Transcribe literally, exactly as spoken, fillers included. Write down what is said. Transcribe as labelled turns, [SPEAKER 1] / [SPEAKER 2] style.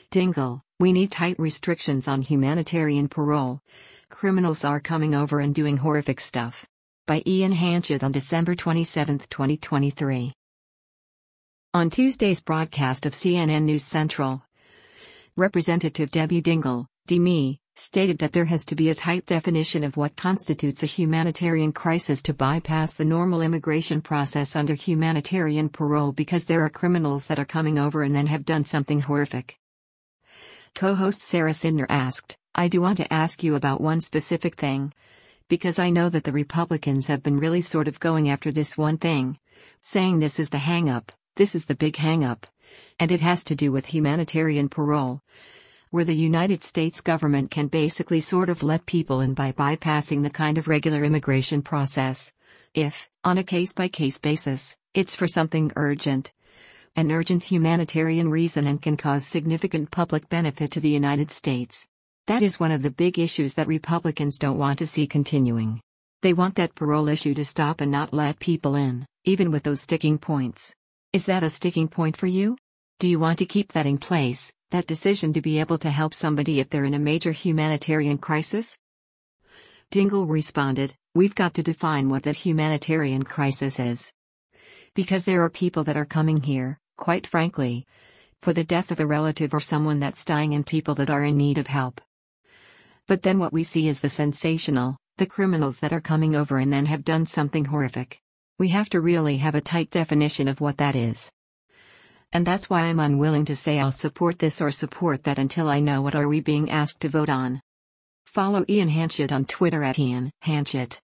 [SPEAKER 1] Dingle, we need tight restrictions on humanitarian parole. Criminals are coming over and doing horrific stuff. By Ian Hanchett on December twenty-seventh, twenty twenty-three. On Tuesday's broadcast of C N N News Central, Representative Debbie Dingle, D M E, stated that there has to be a tight definition of what constitutes a humanitarian crisis to bypass the normal immigration process under humanitarian parole because there are criminals that are coming over and then have done something horrific. Co-host Sarah Sidner asked, I do want to ask you about one specific thing. Because I know that the Republicans have been really sort of going after this one thing. Saying this is the hang-up, this is the big hang-up. And it has to do with humanitarian parole. Where the United States government can basically sort of let people in by bypassing the kind of regular immigration process. If, on a case-by-case basis, it's for something urgent. An urgent humanitarian reason and can cause significant public benefit to the United States. That is one of the big issues that Republicans don't want to see continuing. They want that parole issue to stop and not let people in, even with those sticking points. Is that a sticking point for you? Do you want to keep that in place, that decision to be able to help somebody if they're in a major humanitarian crisis? Dingle responded, we've got to define what that humanitarian crisis is. Because there are people that are coming here, quite frankly, for the death of a relative or someone that's dying and people that are in need of help. But then what we see is the sensational, the criminals that are coming over and then have done something horrific. We have to really have a tight definition of what that is. And that's why I'm unwilling to say I'll support this or support that until I know what are we being asked to vote on. Follow Ian Hanchett on Twitter at Ian Hanchett.